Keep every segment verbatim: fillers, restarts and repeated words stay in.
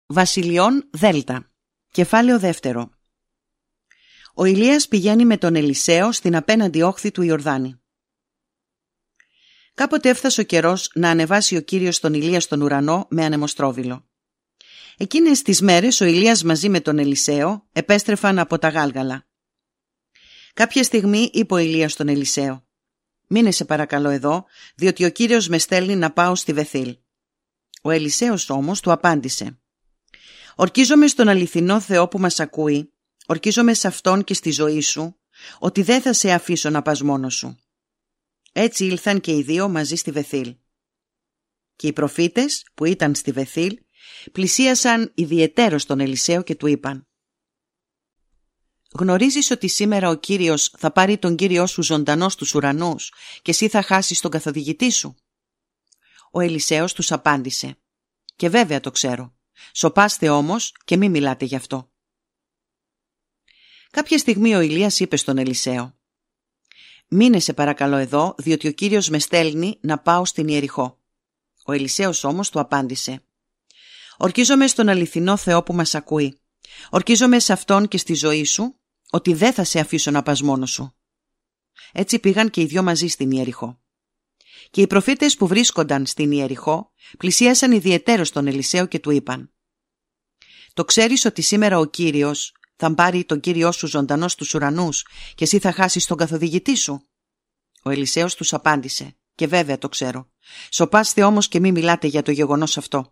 Βασιλειών Δέλτα. Κεφάλαιο δεύτερο. Ο Ηλίας πηγαίνει με τον Ελισαίο στην απέναντι όχθη του Ιορδάνη. Κάποτε έφτασε ο καιρός να ανεβάσει ο Κύριος τον Ηλία στον ουρανό με ανεμοστρόβιλο. Εκείνες τις μέρες ο Ηλίας μαζί με τον Ελισαίο επέστρεφαν από τα Γάλγαλα. Κάποια στιγμή είπε ο Ηλίας στον Ελισαίο: «Μείνε σε παρακαλώ εδώ, διότι ο Κύριος με στέλνει να πάω στη Βεθήλ». Ο Ελισαίος όμως του απάντησε: «Ορκίζομαι στον αληθινό Θεό που μας ακούει, ορκίζομαι σε Αυτόν και στη ζωή σου, ότι δεν θα σε αφήσω να πας μόνος σου». Έτσι ήλθαν και οι δύο μαζί στη Βεθήλ. Και οι προφήτες που ήταν στη Βεθήλ πλησίασαν ιδιαιτέρως τον Ελισαίο και του είπαν: «Γνωρίζεις ότι σήμερα ο Κύριος θα πάρει τον Κύριό σου ζωντανό στους ουρανούς και εσύ θα χάσεις τον καθοδηγητή σου?» Ο Ελισαίος τους απάντησε: «Και βέβαια το ξέρω. Σωπάστε όμως και μη μιλάτε γι' αυτό». Κάποια στιγμή ο Ηλίας είπε στον Ελισαίο: «Μείνε σε παρακαλώ εδώ, διότι ο Κύριος με στέλνει να πάω στην Ιεριχώ». Ο Ελισαίος όμως του απάντησε: «Ορκίζομαι στον αληθινό Θεό που μας ακούει. Ορκίζομαι σε Αυτόν και στη ζωή σου, ότι δεν θα σε αφήσω να πας μόνος σου». Έτσι πήγαν και οι δυο μαζί στην Ιεριχώ. Και οι προφήτες που βρίσκονταν στην Ιεριχώ πλησίασαν ιδιαιτέρως τον Ελισαίο και του είπαν: «Το ξέρεις ότι σήμερα ο Κύριος θα πάρει τον Κύριό σου ζωντανό στους ουρανούς και εσύ θα χάσεις τον καθοδηγητή σου?» Ο Ελισαίος τους απάντησε: «Και βέβαια το ξέρω. Σωπάστε όμως και μη μιλάτε για το γεγονός αυτό».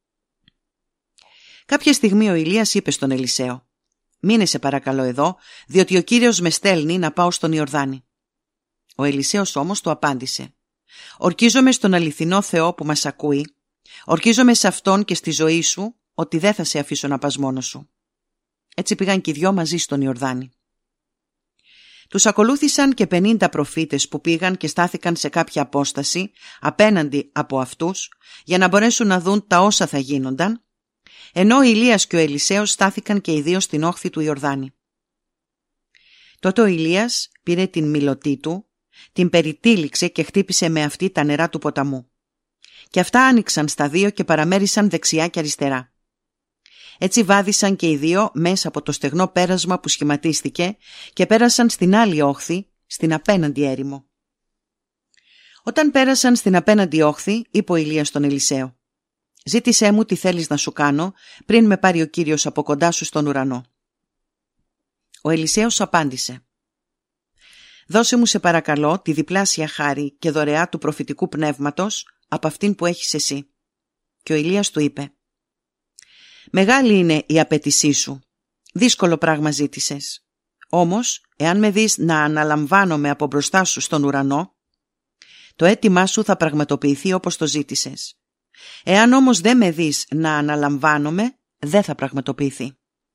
Κάποια στιγμή ο Ηλίας είπε στον Ελισαίο: «Μείνε σε παρακαλώ εδώ, διότι ο Κύριος με στέλνει να πάω στον Ιορδάνη». Ο Ελισαίος όμως του απάντησε: «Ορκίζομαι στον αληθινό Θεό που μας ακούει, ορκίζομαι σε Αυτόν και στη ζωή σου, ότι δεν θα σε αφήσω να πας μόνος σου». Έτσι πήγαν και οι δυο μαζί στον Ιορδάνη. Τους ακολούθησαν και πενήντα προφήτες που πήγαν και στάθηκαν σε κάποια απόσταση απέναντι από αυτούς για να μπορέσουν να δουν τα όσα θα γίνονταν, ενώ ο Ηλίας και ο Ελισαίος στάθηκαν και οι δύο στην όχθη του Ιορδάνη. Τότε ο Ηλίας πήρε την μιλωτή του, την περιτύλιξε και χτύπησε με αυτή τα νερά του ποταμού. Και αυτά άνοιξαν στα δύο και παραμέρισαν δεξιά και αριστερά. Έτσι βάδισαν και οι δύο μέσα από το στεγνό πέρασμα που σχηματίστηκε και πέρασαν στην άλλη όχθη, στην απέναντι έρημο. Όταν πέρασαν στην απέναντι όχθη, είπε ο Ηλίας στον Ελισαίο: «Ζήτησέ μου τι θέλεις να σου κάνω πριν με πάρει ο Κύριος από κοντά σου στον ουρανό». Ο Ελισαίος απάντησε: «Δώσε μου σε παρακαλώ τη διπλάσια χάρη και δωρεά του προφητικού πνεύματος από αυτήν που έχεις εσύ». Και ο Ηλίας του είπε: «Μεγάλη είναι η απέτησή σου. Δύσκολο πράγμα ζήτησες. Όμως, εάν με δεις να αναλαμβάνομαι από μπροστά σου στον ουρανό, το αίτημά σου θα πραγματοποιηθεί όπως το ζήτησες. Εάν όμως δεν με δεις να αναλαμβάνομαι, δεν θα πραγματοποιηθεί».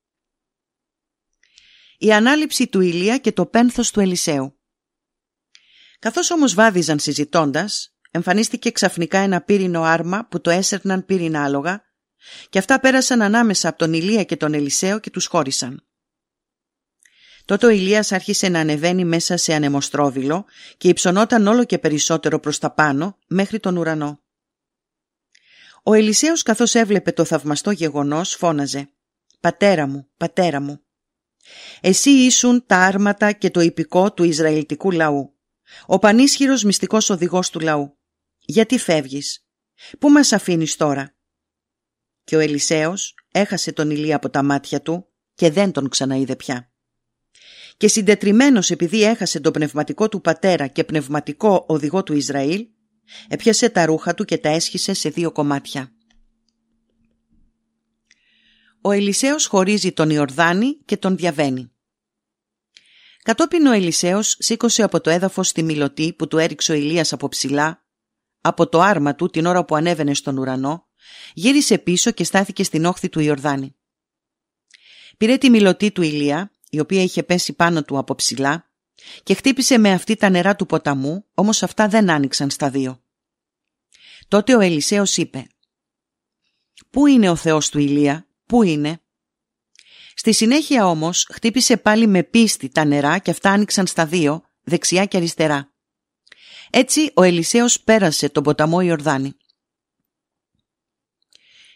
Η ανάληψη του Ηλία και το πένθος του Ελισαίου. Καθώς όμως βάδιζαν συζητώντας, εμφανίστηκε ξαφνικά ένα πύρινο άρμα που το έσερναν πύρινα άλογα, και αυτά πέρασαν ανάμεσα από τον Ηλία και τον Ελισαίο και τους χώρισαν. Τότε ο Ηλίας άρχισε να ανεβαίνει μέσα σε ανεμοστρόβιλο και υψωνόταν όλο και περισσότερο προς τα πάνω μέχρι τον ουρανό. Ο Ελισαίος, καθώς έβλεπε το θαυμαστό γεγονός, φώναζε: «Πατέρα μου, πατέρα μου! Εσύ ήσουν τα άρματα και το ιππικό του Ισραηλιτικού λαού, ο πανίσχυρος μυστικός οδηγός του λαού. Γιατί φεύγεις? Πού μας αφήνεις τώρα?» Και ο Ελισαίος έχασε τον Ηλία από τα μάτια του και δεν τον ξαναείδε πια. Και συντετριμμένος επειδή έχασε τον πνευματικό του πατέρα και πνευματικό οδηγό του Ισραήλ, έπιασε τα ρούχα του και τα έσχισε σε δύο κομμάτια. Ο Ελισαίος χωρίζει τον Ιορδάνη και τον διαβαίνει. Κατόπιν ο Ελισαίος σήκωσε από το έδαφος τη μιλωτή που του έριξε ο Ηλίας από ψηλά, από το άρμα του την ώρα που ανέβαινε στον ουρανό, γύρισε πίσω και στάθηκε στην όχθη του Ιορδάνη. Πήρε τη μιλωτή του Ηλία, η οποία είχε πέσει πάνω του από ψηλά, και χτύπησε με αυτή τα νερά του ποταμού, όμως αυτά δεν άνοιξαν στα δύο. Τότε ο Ελισαίος είπε: «Πού είναι ο Θεός του Ηλία? Πού είναι?» Στη συνέχεια όμως χτύπησε πάλι με πίστη τα νερά και αυτά άνοιξαν στα δύο, δεξιά και αριστερά. Έτσι ο Ελισαίος πέρασε τον ποταμό Ιορδάνη.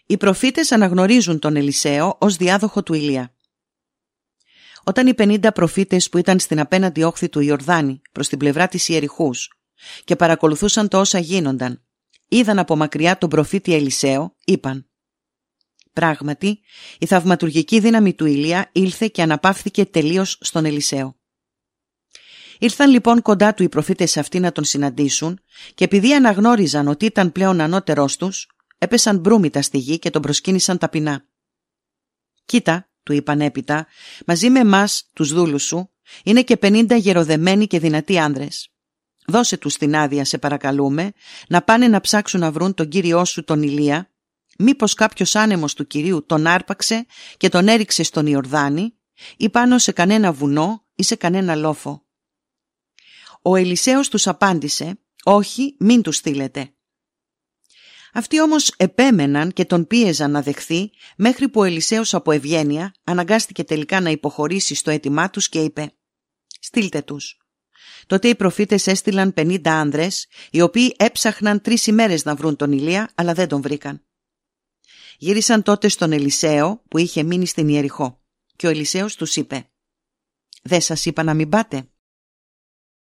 Οι προφήτες αναγνωρίζουν τον Ελισαίο ως διάδοχο του Ηλία. Όταν οι πενήντα προφήτες που ήταν στην απέναντι όχθη του Ιορδάνη προς την πλευρά της Ιεριχούς και παρακολουθούσαν το όσα γίνονταν, είδαν από μακριά τον προφήτη Ελισαίο, είπαν: «Πράγματι, η θαυματουργική δύναμη του Ηλία ήλθε και αναπαύθηκε τελείως στον Ελισαίο». Ήρθαν λοιπόν κοντά του οι προφήτες αυτοί να τον συναντήσουν και επειδή αναγνώριζαν ότι ήταν πλέον ανώτερός τους, έπεσαν μπρούμητα στη γη και τον προσκύνησαν ταπεινά. «Κοίτα», του είπαν έπειτα, «μαζί με εμάς, τους δούλους σου, είναι και πενήντα γεροδεμένοι και δυνατοί άνδρες. Δώσε τους την άδεια, σε παρακαλούμε, να πάνε να ψάξουν να βρουν τον Κύριό σου τον Ηλία, μήπως κάποιος άνεμος του Κυρίου τον άρπαξε και τον έριξε στον Ιορδάνη ή πάνω σε κανένα βουνό ή σε κανένα λόφο». Ο Ελισαίος τους απάντησε: «Όχι, μην τους στείλετε». Αυτοί όμως επέμεναν και τον πίεζαν να δεχθεί, μέχρι που ο Ελισαίος από ευγένεια αναγκάστηκε τελικά να υποχωρήσει στο αίτημά τους και είπε: «Στείλτε τους». Τότε οι προφήτες έστειλαν πενήντα άνδρες, οι οποίοι έψαχναν τρεις ημέρες να βρουν τον Ηλία, αλλά δεν τον βρήκαν. Γύρισαν τότε στον Ελισαίο που είχε μείνει στην Ιεριχώ και ο Ελισαίος τους είπε: «Δεν σας είπα να μην πάτε?»